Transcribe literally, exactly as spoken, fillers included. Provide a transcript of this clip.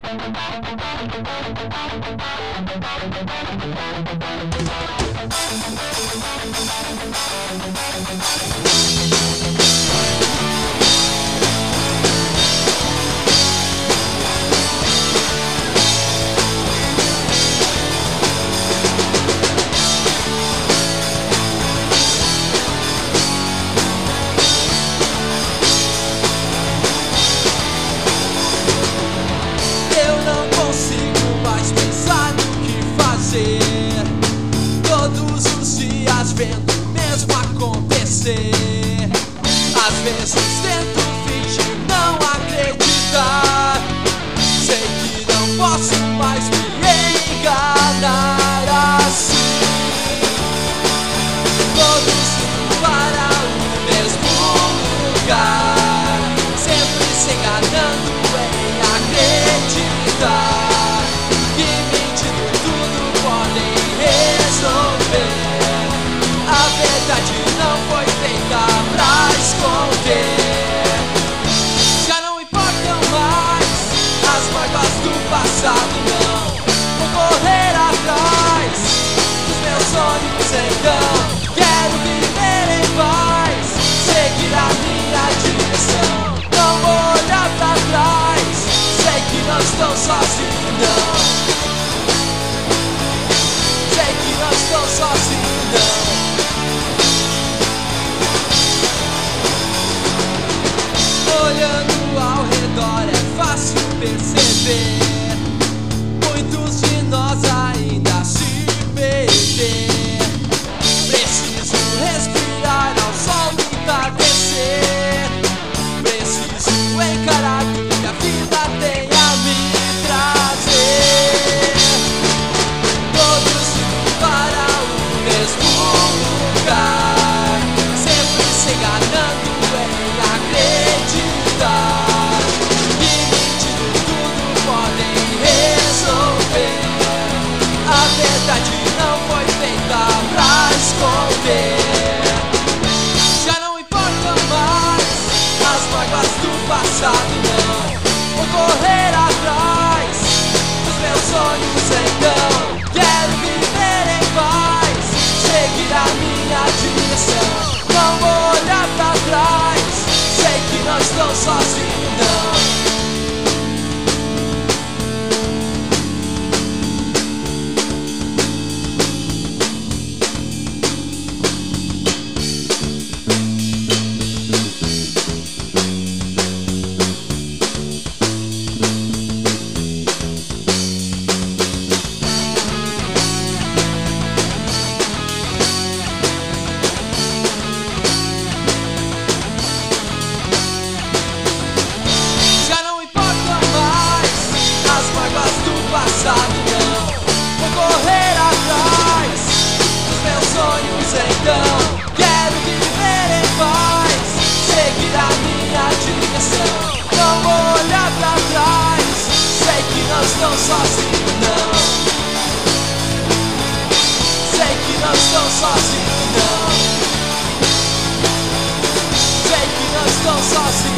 Todos os dias vendo o mesmo acontecer. Às vezes tento fingir não acreditar. Sei que não posso mais me enganar assim. Todos indo para o mesmo lugar, sempre se enganando em acreditar. A verdade não foi feita pra esconder. Já não importam mais as mágoas do passado, não. Vou correr atrás dos meus sonhos então. Quero viver em paz, seguir a minha direção. Não vou olhar pra trás, sei que não estou sozinho, não. Sei que não estou sozinho, não. Olhando ao redor é fácil perceber muitos de nós ainda se perder. Preciso respirar ao sol do entardecer. Preciso encarar tudo que a vida tem a me trazer. Todos indo para o mesmo lugar, sempre se enganando em acreditar. E mentindo tudo podem resolver. A verdade não foi feita pra esconder. Já não importam mais as mágoas do passado, não. Vou correr atrás dos meus sonhos então. Quero viver em paz, seguir a minha direção. Não vou olhar pra trás, sei que não estou sozinho, não. Passado, não. Vou correr atrás dos meus sonhos então. Quero viver em paz, seguir a minha direção. Não vou olhar pra trás, sei que não estou sozinho, não. Sei que não estou sozinho, não. Sei que não estou sozinho.